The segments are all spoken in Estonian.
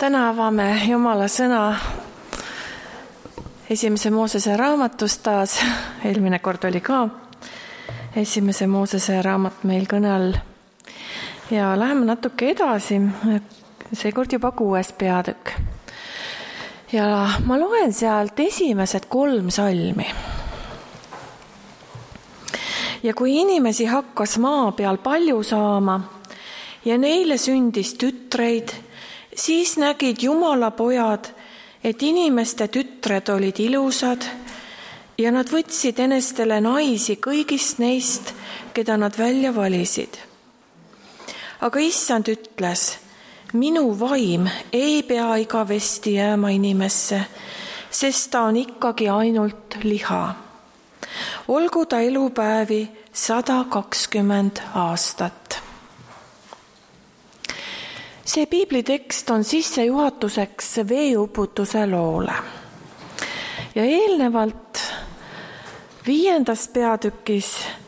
Täna avame Jumala sõna Esimese Moosese raamatust taas. Eelmine kord oli ka Esimese Moosese raamat meil kõne all. Ja läheme natuke edasi, seekord juba 6. peatükk. Ja ma loen sealt esimesed 3 salmi. Ja kui inimesi hakkas maa peal palju saama ja neile sündis tütreid, siis nägid Jumala pojad, et inimeste tütred olid ilusad ja nad võtsid enestele naisi kõigist neist, keda nad välja valisid. Aga Issand ütles, minu vaim ei pea igavesti jääma inimesse, sest ta on ikkagi ainult liha. Olgu ta elupäevi 120 aastat. See piiblitekst on sissejuhatuseks veeuputuse loole. Ja eelnevalt 5. peatükis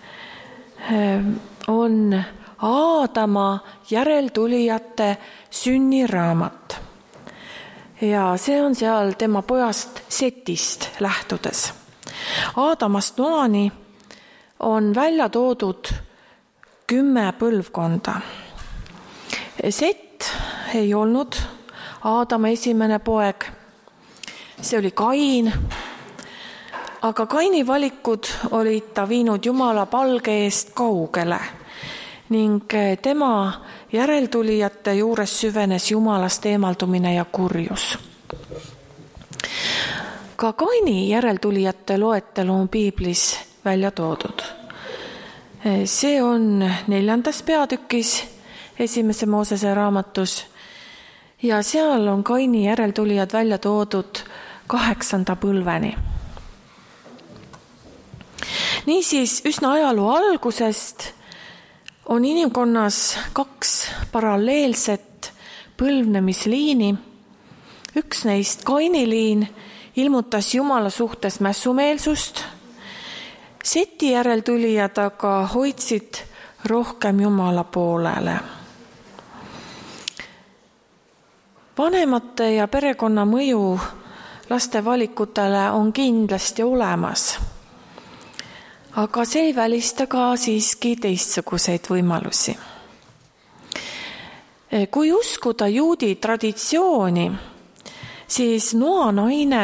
on Aadama järeltulijate sünniraamat. Ja see on seal tema pojast Setist lähtudes. Aadamast Noani on välja toodud 10 põlvkonda. Set ei olnud Aadama esimene poeg. See oli Kain. Aga Kaini valikud olid ta viinud Jumala palge eest kaugele ning tema järeltulijate juures süvenes Jumalast eemaldumine ja kurjus. Ka Kaini järeltulijate loetelu on piiblis välja toodud. See on 4. peatükis Esimese Moosese raamatus ja seal on Kaini järeltulijad välja toodud 8. põlveni. Niisiis, üsna ajaloo algusest on inimkonnas 2 paralleelset põlvnemisliini. Üks neist, Kaini liin, ilmutas Jumala suhtes mässumeelsust. Seti järeltulijad aga hoidsid rohkem Jumala poolele. Vanemate ja perekonna mõju laste valikutele on kindlasti olemas, aga see ei välista ka siiski teistsuguseid võimalusi. Kui uskuda juudi traditsiooni, siis Noa naine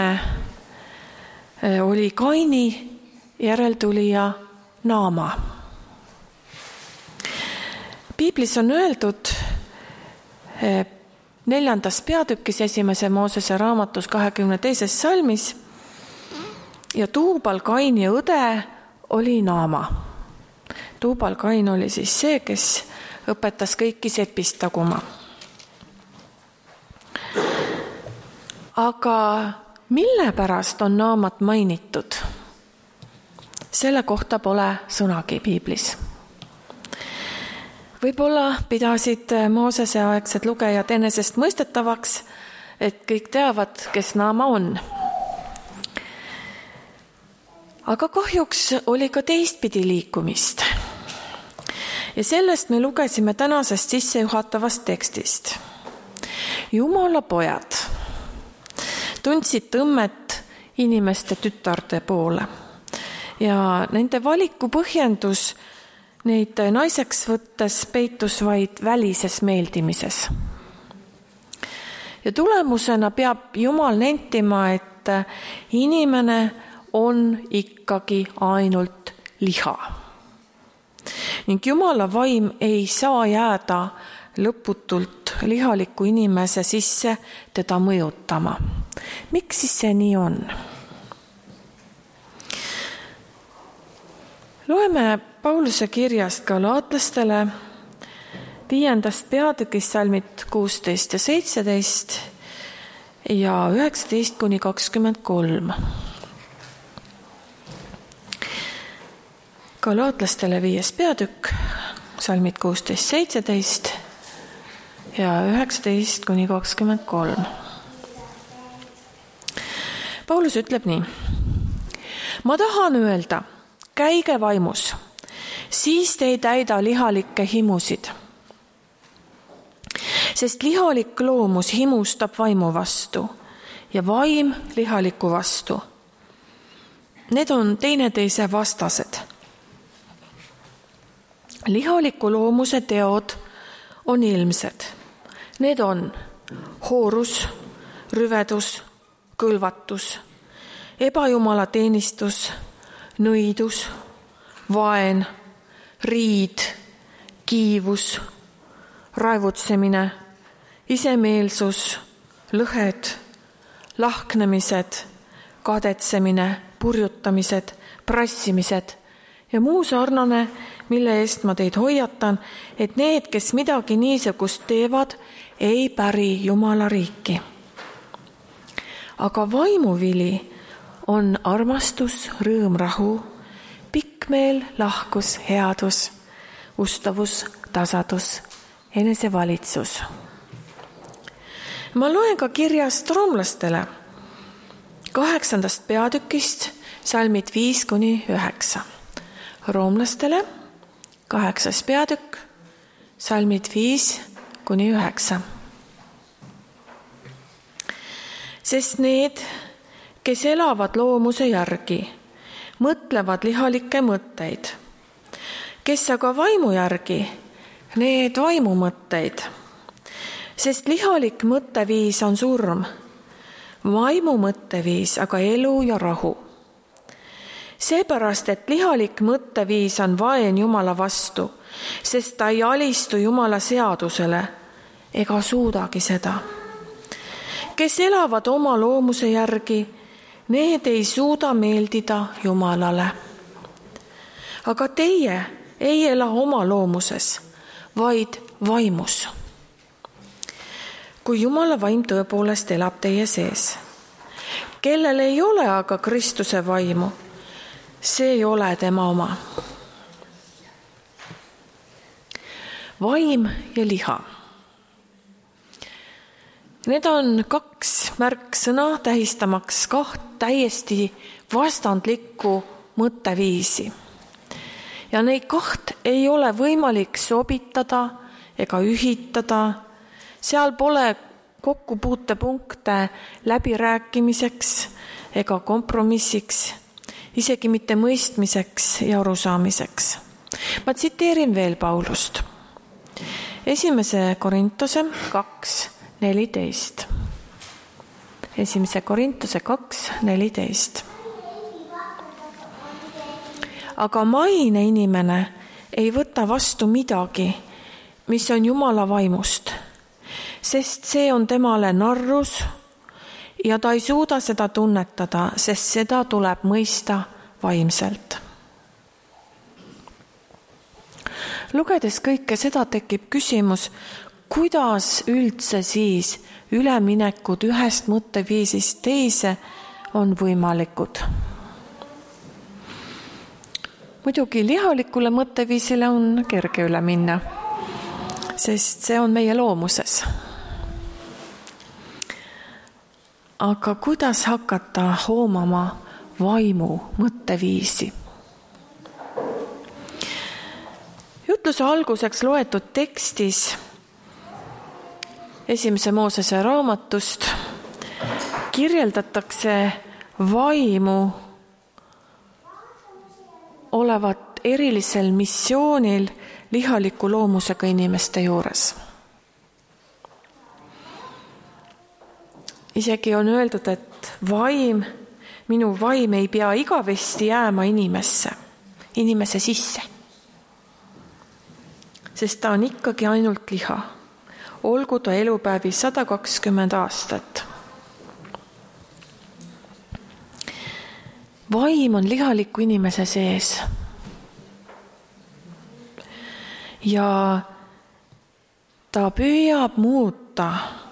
oli Kaini järeltulija Naama. Piiblis on öeldud 4. peatükis Esimese Moosese raamatus 22. salmis ja Tuubal Kaini õde oli Naama. Tuubal Kain oli siis see, kes õpetas kõiki sepist taguma. Aga mille pärast on Naamat mainitud? Selle kohta pole sõnagi piiblis. Võib-olla pidasid Moosese aegsed lugejad enesest mõistetavaks, et kõik teavad, kes Naama on. Aga kahjuks oli ka teistpidi liikumist. Ja sellest me lugesime tänasest sissejuhatavast tekstist. Jumala pojad tundsid tõmmet inimeste tütarde poole ja nende valiku põhjendus neid naiseks võttes peitus vaid välises meeldimises. Ja tulemusena peab Jumal nentima, et inimene on ikkagi ainult liha. Ning Jumala vaim ei saa jääda lõputult lihaliku inimese sisse teda mõjutama. Miks siis see nii on? Loeme Pauluse kirjast Galaatlastele 5. peatükis salmid 16 ja 17 ja 19-23. Galaatlastele 5. peatükk, salmid 16-17 ja 19-23. Paulus ütleb nii. Ma tahan öelda, käige vaimus, siis te ei täida lihalikke himusid. sest lihalik loomus himustab vaimu vastu ja vaim lihaliku vastu. Need on teineteise vastased. Lihaliku loomuse teod on ilmsed. Need on hoorus, rüvedus, kõlvatus, ebajumala teenistus, nõidus, vaen, riid, kiivus, raevutsemine, isemeelsus, lõhed, lahknemised, kadetsemine, purjutamised, prassimised ja muu sarnane, mille eest ma teid hoiatan, et need, kes midagi niisugust teevad, ei päri Jumala riiki. Aga vaimuvili on armastus, rõõm, rahu, pikkmeel, lahkus, headus, ustavus, tasadus, enesevalitsus. Ma loen ka kirjast roomlastele 8. peatükist salmid 5-9. Roomlastele 8. peatükk, salmid 5-9. Sest need, kes elavad loomuse järgi, mõtlevad lihalikke mõtteid, kes aga vaimu järgi, need vaimu mõtteid. Sest lihalik mõtteviis on surm, vaimu mõtteviis aga elu ja rahu. Seepärast, et lihalik mõtteviis on vaen Jumala vastu, sest ta ei alistu Jumala seadusele ega suudagi seda. Kes elavad oma loomuse järgi, need ei suuda meeldida Jumalale. Aga teie ei ela oma loomuses, vaid vaimus. Kui Jumala vaim tõepoolest elab teie sees, kellel ei ole aga Kristuse vaimu, see ei ole tema oma. Vaim ja liha. Need on 2 märksõna tähistamaks 2 täiesti vastandlikku mõtteviisi. Ja neid 2 ei ole võimalik sobitada ega ühitada. Seal pole kokkupuutepunkte läbirääkimiseks ega kompromissiks, isegi mitte mõistmiseks ja arusaamiseks. Ma tsiteerin veel Paulust. 1. Korintuse 2:14. 1. Korintuse 2:14. Aga maine inimene ei võta vastu midagi, mis on Jumala vaimust, sest see on temale narrus ja ta ei suuda seda tunnetada, sest seda tuleb mõista vaimselt. Lugedes kõike seda tekib küsimus, kuidas üldse siis üleminekud ühest mõtteviisist teise on võimalikud. Muidugi lihalikule mõtteviisile on kerge üle minna, sest see on meie loomuses. Aga kuidas hakata hoomama vaimu mõtteviisi? Jutluse alguseks loetud tekstis 1. Moosese raamatust kirjeldatakse vaimu olevat erilisel missioonil lihaliku loomusega inimeste juures. Isegi on öeldud, et minu vaim ei pea igavesti jääma inimese sisse, sest ta on ikkagi ainult liha, olgu ta elupäevi 120 aastat. Vaim on lihaliku inimese sees ja ta püüab muuta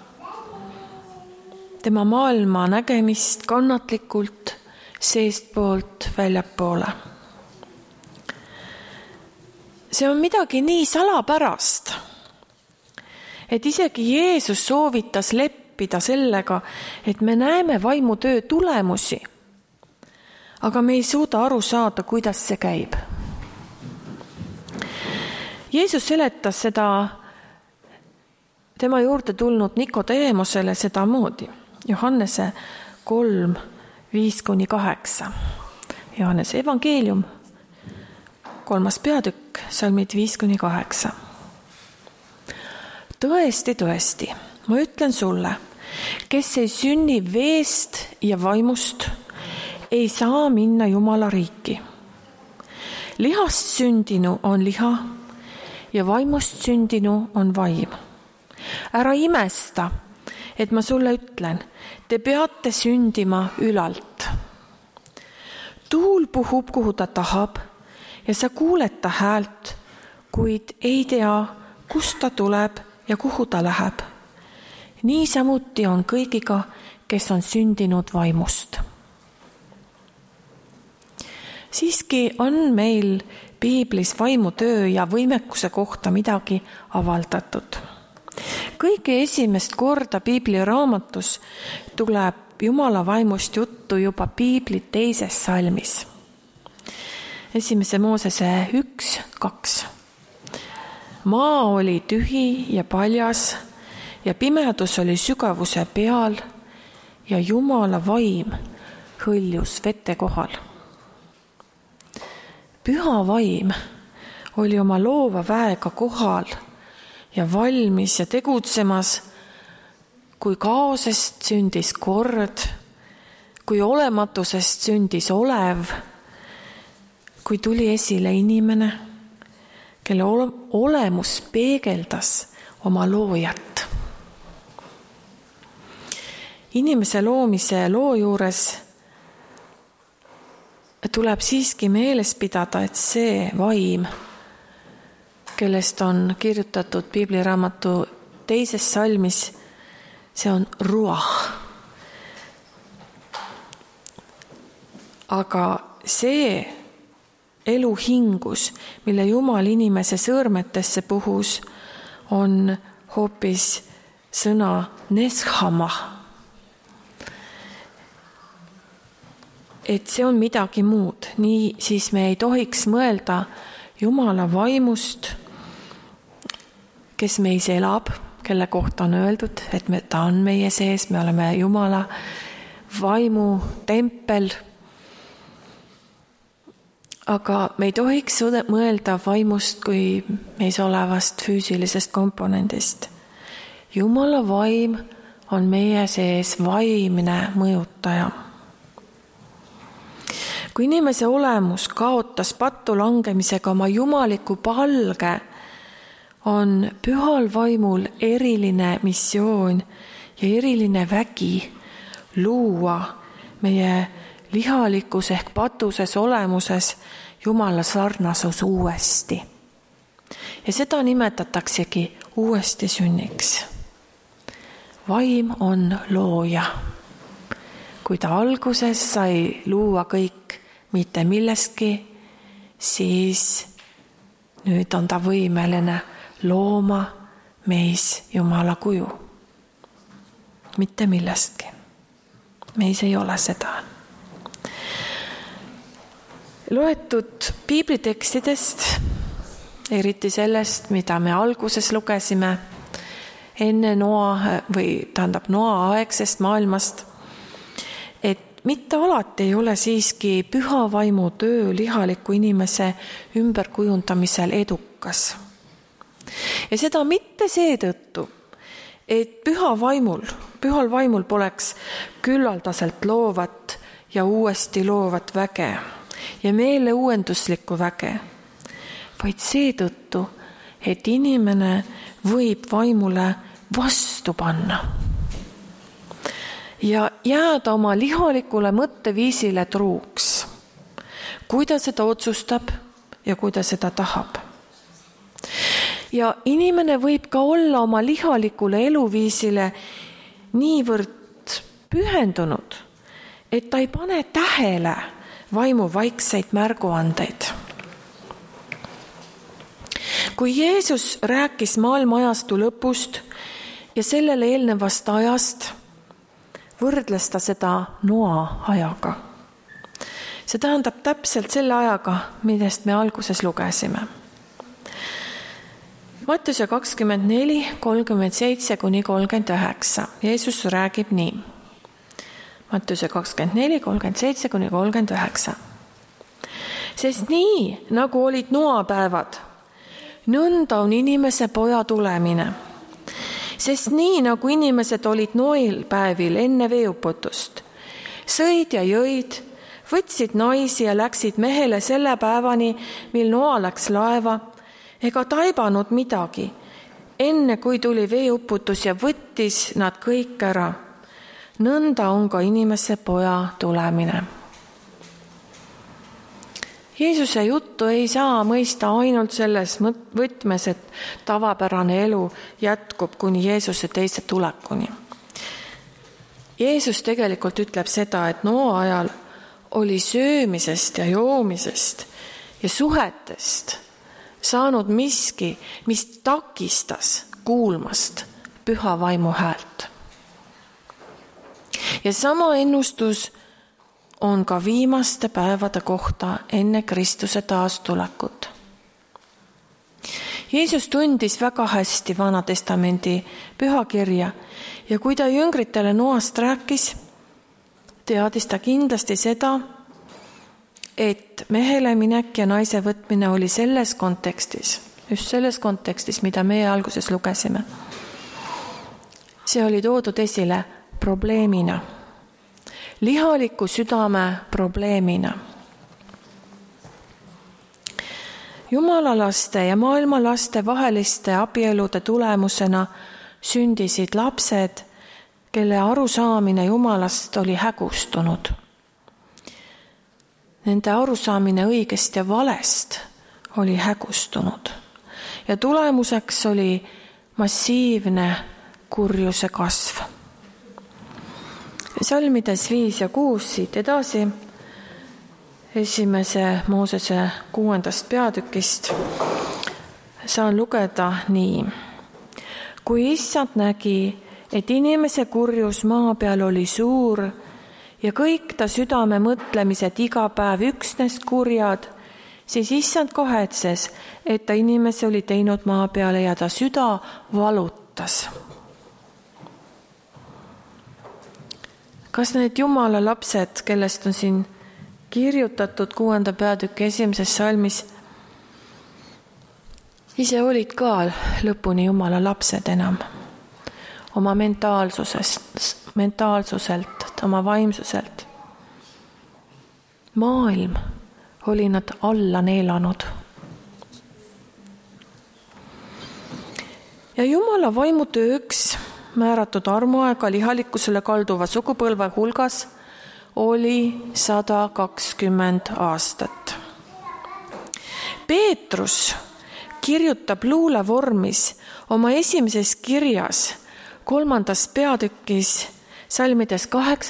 tema maailma nägemist kannatlikult seestpoolt väljapoole. See on midagi nii salapärast, et isegi Jeesus soovitas leppida sellega, et me näeme vaimutöö tulemusi, aga me ei suuda aru saada, kuidas see käib. Jeesus seletas seda tema juurde tulnud Nikodeemosele sedamoodi. Johannese 3, 5-8. Johannese evangeelium, 3. peatükk, salmid 5-8. Tõesti, tõesti, ma ütlen sulle, kes ei sünni veest ja vaimust, ei saa minna Jumala riiki. Lihast sündinu on liha ja vaimust sündinu on vaim. Ära imesta, et ma sulle ütlen, te peate sündima ülalt. Tuul puhub, kuhu ta tahab, ja sa kuuled ta häält, kuid ei tea, kust ta tuleb ja kuhu ta läheb. Niisamuti on kõigiga, kes on sündinud vaimust. Siiski on meil piiblis vaimutöö ja võimekuse kohta midagi avaldatud. Kõige esimest korda piibli raamatus tuleb Jumala vaimust juttu juba piibli 2. salmis. 1. Moosese 1:2. Maa oli tühi ja paljas ja pimedus oli sügavuse peal ja Jumala vaim hõljus vete kohal. Püha vaim oli oma loova väega kohal ja valmis ja tegutsemas, kui kaosest sündis kord, kui olematusest sündis olev, kui tuli esile inimene, kelle olemus peegeldas oma loojat. Inimese loomise loo juures tuleb siiski meeles pidada, et see vaim, kellest on kirjutatud piibliraamatu 2. salmis, see on ruah. Aga see eluhingus, mille Jumal inimese sõõrmetesse puhus, on hoopis sõna neshama. Et see on midagi muud. Nii siis me ei tohiks mõelda Jumala vaimust, kes meis elab, kelle kohta on öeldud, et ta on meie sees, me oleme Jumala vaimu tempel. Aga me ei tohiks mõelda vaimust kui meis olevast füüsilisest komponendist. Jumala vaim on meie sees vaimne mõjutaja. Kui inimese olemus kaotas pattu langemisega oma jumaliku palge, on pühal vaimul eriline missioon ja eriline vägi luua meie lihalikus ehk patuses olemuses Jumala sarnasus uuesti. Ja seda nimetataksegi uuesti sünniks. Vaim on looja. Kui ta alguses sai luua kõik mitte millestki, siis nüüd on ta võimeline looma meis Jumala kuju. Mitte millestki. Meis ei ole seda. Loetud piiblitekstidest, eriti sellest, mida me alguses lugesime, enne Noa aegsest maailmast, et mitte alati ei ole siiski püha vaimu töö lihaliku inimese ümberkujundamisel edukas. Ja seda mitte seetõttu, et pühal vaimul poleks küllaldaselt loovat ja uuesti loovat väge ja meele uuenduslikku väge, vaid seetõttu, et inimene võib vaimule vastu panna ja jääda oma lihalikule mõtteviisile truuks, kui ta seda otsustab ja kui ta seda tahab. Ja inimene võib ka olla oma lihalikule eluviisile niivõrd pühendunud, et ta ei pane tähele vaimu vaikseid märguandeid. Kui Jeesus rääkis maailmaajastu lõpust ja sellele eelnevast ajast, võrdles ta seda Noa ajaga. See tähendab täpselt selle ajaga, millest me alguses lugesime. Mattuse 24, 37-39. Jeesus räägib nii. Mattuse 24, 37-39. Sest nii, nagu olid Noa päevad, nõnda on inimese poja tulemine. Sest nii, nagu inimesed olid Noil päevil enne veeuputust, sõid ja jõid, võtsid naisi ja läksid mehele selle päevani, mil Noa läks laeva, ega taibanud midagi, enne kui tuli veeuputus ja võttis nad kõik ära. Nõnda on ka inimese poja tulemine. Jeesuse juttu ei saa mõista ainult selles võtmes, et tavapärane elu jätkub kuni Jeesuse teise tulekuni. Jeesus tegelikult ütleb seda, et Noa ajal oli söömisest ja joomisest ja suhetest saanud miski, mis takistas kuulmast püha vaimu häält. Ja sama ennustus on ka viimaste päevade kohta enne Kristuse taastulekut. Jeesus tundis väga hästi Vana Testamendi pühakirja ja kui ta jüngritele Noast rääkis, teadis ta kindlasti seda, et mehele minek ja naise võtmine oli selles kontekstis, just selles kontekstis, mida meie alguses lugesime. See oli toodud esile probleemina, lihaliku südame probleemina. Jumala laste ja maailma laste vaheliste abielude tulemusena sündisid lapsed, kelle arusaamine Jumalast oli hägustunud. Nende arusaamine õigest ja valest oli hägustunud ja tulemuseks oli massiivne kurjuse kasv. Salmides 5 ja 6 siit edasi, 1. Moosese 6. peatükist saan lugeda nii. Kui Issand nägi, et inimese kurjus maa peal oli suur ja kõik ta südame mõtlemised iga päev üksnes kurjad, siis Issand kahetses, et ta inimese oli teinud maa peale ja ta süda valutas. Kas need Jumala lapsed, kellest on siin kirjutatud 6. peatüki 1. salmis, ise olid ka lõpuni Jumala lapsed enam? Oma mentaalsuselt, oma vaimsuselt. Maailm oli nad alla neelanud. Ja Jumala vaimutööks määratud armuaega lihalikkusele kalduva sugupõlve hulgas oli 120 aastat. Peetrus kirjutab luulevormis oma esimeses kirjas 3. peatükis salmides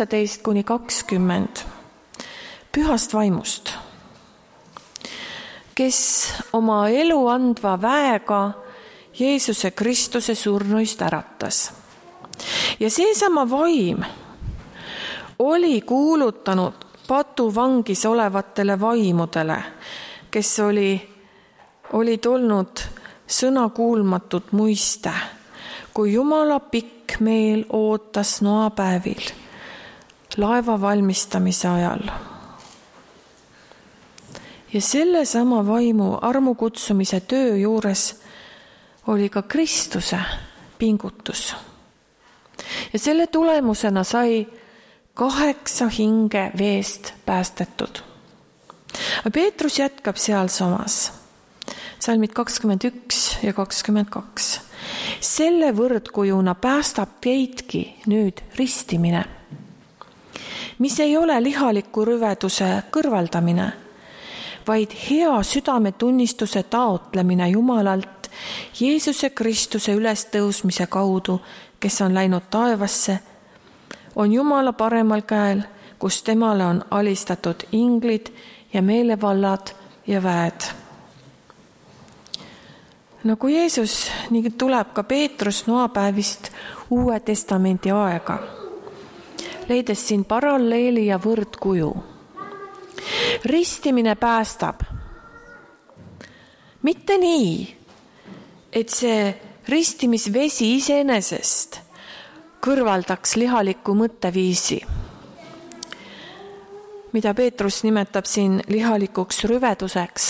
18-20 pühast vaimust, kes oma elu andva väega Jeesuse Kristuse surnuist äratas. Ja seesama vaim oli kuulutanud patuvangis olevatele vaimudele, kes olid olnud sõnakuulmatud muiste, kui Jumala pikk meel ootas Noa päevil, laeva valmistamise ajal. Ja selle sama vaimu armukutsumise töö juures oli ka Kristuse pingutus. Ja selle tulemusena sai 8 hinge veest päästetud. Peetrus jätkab sealsamas, salmid 21 ja 22. Selle võrdkujuna päästab teidki nüüd ristimine, mis ei ole lihaliku rüveduse kõrvaldamine, vaid hea südametunnistuse taotlemine Jumalalt Jeesuse Kristuse ülestõusmise kaudu, kes on läinud taevasse, on Jumala paremal käel, kus temale on alistatud inglid ja meelevallad ja väed. Nagu Jeesus, nii tuleb ka Peetrus Noa päevist Uue Testamendi aega, leides siin paralleeli ja võrdkuju. Ristimine päästab. Mitte nii, et see ristimisvesi iseenesest kõrvaldaks lihaliku mõtteviisi, mida Peetrus nimetab siin lihalikuks rüveduseks,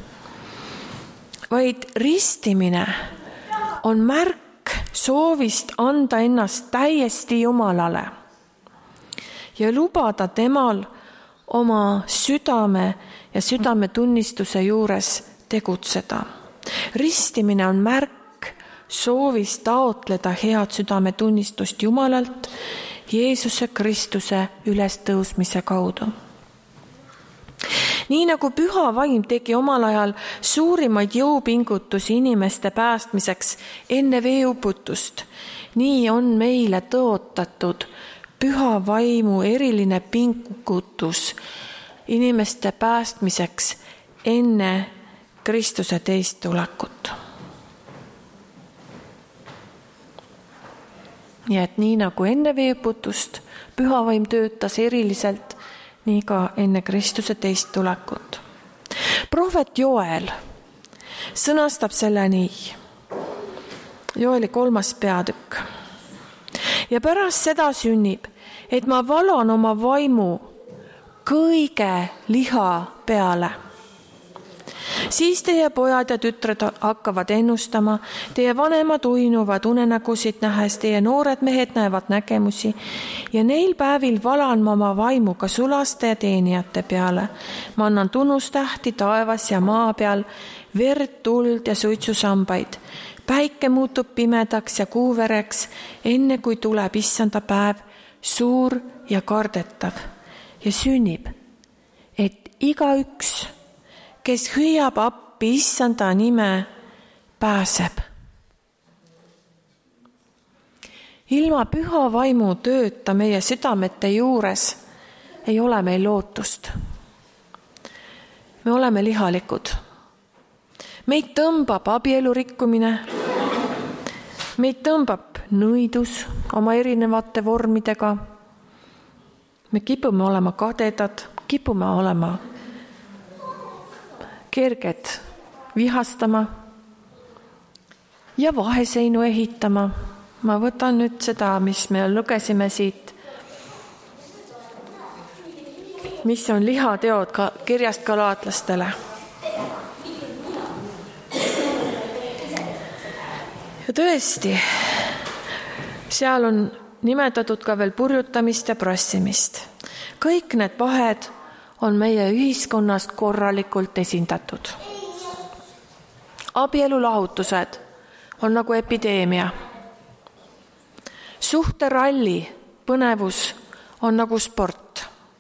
vaid ristimine on märk soovist anda ennast täiesti Jumalale ja lubada temal oma südame ja südametunnistuse juures tegutseda. Ristimine on märk soovist taotleda head südametunnistust Jumalalt Jeesuse Kristuse ülestõusmise kaudu. Nii nagu Püha Vaim tegi omal ajal suurimaid jõupingutusi inimeste päästmiseks enne veeuputust, nii on meile tõotatud Püha Vaimu eriline pingutus inimeste päästmiseks enne Kristuse teist tulekut. Nii et nii nagu enne veeuputust Püha Vaim töötas eriliselt, nii ka enne Kristuse teist tulekut. Prohvet Joel sõnastab selle nii. Joeli 3. peatükk. Ja pärast seda sünnib, et ma valan oma vaimu kõige liha peale. Siis teie pojad ja tütred hakkavad ennustama, teie vanemad uinuvad unenägusid nähes, teie noored mehed näevad nägemusi ja neil päevil valan ma oma vaimu ka sulaste ja teenijate peale. Ma annan tunnustähti taevas ja maa peal, verd, tuld ja suitsusambaid. Päike muutub pimedaks ja kuu vereks, enne kui tuleb issanda päev, suur ja kardetav ja sünnib, et igaüks, kes hüüab appi issanda nime, pääseb. Ilma Püha Vaimu tööta meie südamete juures ei ole meil lootust. Me oleme lihalikud. Meid tõmbab abielu rikkumine, meid tõmbab nõidus oma erinevate vormidega. Me kipume olema kadedad, kipume olema kerged vihastama ja vaheseinu ehitama. Ma võtan nüüd seda, mis me lugesime siit, mis on lihateod kirjast galaatlastele. Ja tõesti, seal on nimetatud ka veel purjutamist ja prassimist. Kõik need vahed on meie ühiskonnast korralikult esindatud. Abielulahutused on nagu epideemia. Suhteralli põnevus on nagu sport.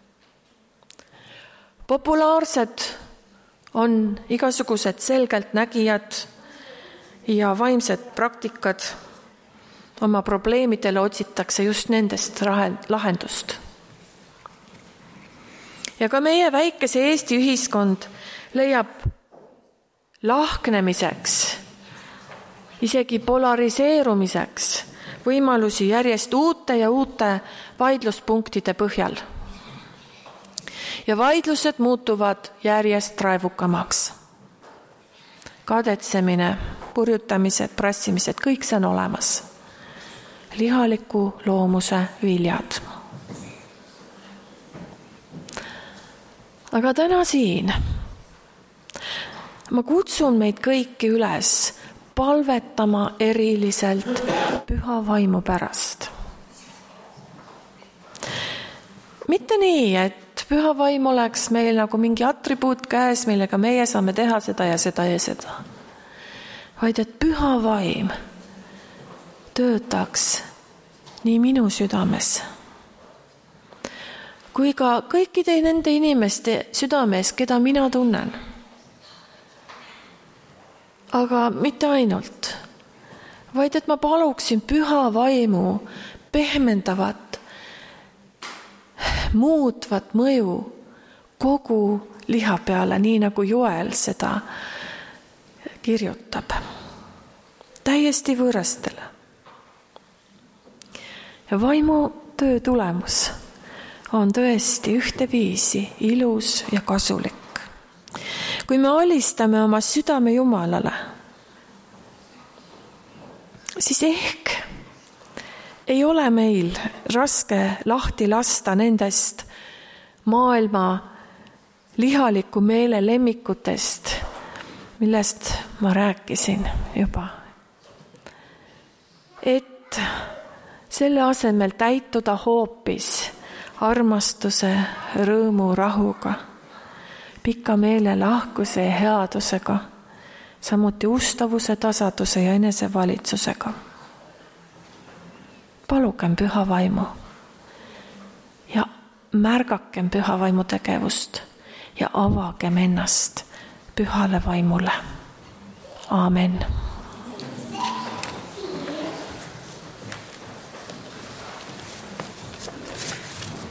Populaarsed on igasugused selgelt nägijad ja vaimsed praktikad. Oma probleemidele otsitakse just nendest lahendust. Ja ka meie väikese Eesti ühiskond leiab lahknemiseks, isegi polariseerumiseks võimalusi järjest uute ja uute vaidluspunktide põhjal. Ja vaidlused muutuvad järjest raevukamaks. Kadetsemine, purjutamised, prassimised, kõik see on olemas. Lihaliku loomuse viljad. Aga täna siin ma kutsun meid kõiki üles palvetama eriliselt Püha Vaimu pärast. Mitte nii, et Püha Vaim oleks meil nagu mingi atribuut käes, millega meie saame teha seda ja seda ja seda. Vaid et Püha Vaim töötaks nii minu südames kui ka kõikide nende inimeste südames, keda mina tunnen. Aga mitte ainult, vaid et ma paluksin Püha Vaimu pehmendavat, muutvat mõju kogu liha peale, nii nagu Joel seda kirjutab. Täiesti võõrastele. Ja vaimu töö tulemus on tõesti ühteviisi ilus ja kasulik. Kui me alistame oma südame Jumalale, siis ehk ei ole meil raske lahti lasta nendest maailma lihaliku meele lemmikutest, millest ma rääkisin juba. Et selle asemel täituda hoopis armastuse, rõõmu, rahuga, pika meele lahkuse ja headusega, samuti ustavuse, tasaduse ja enesevalitsusega. Palugem püha vaimu ja märgakem püha vaimu tegevust ja avagem ennast pühale vaimule. Aamen.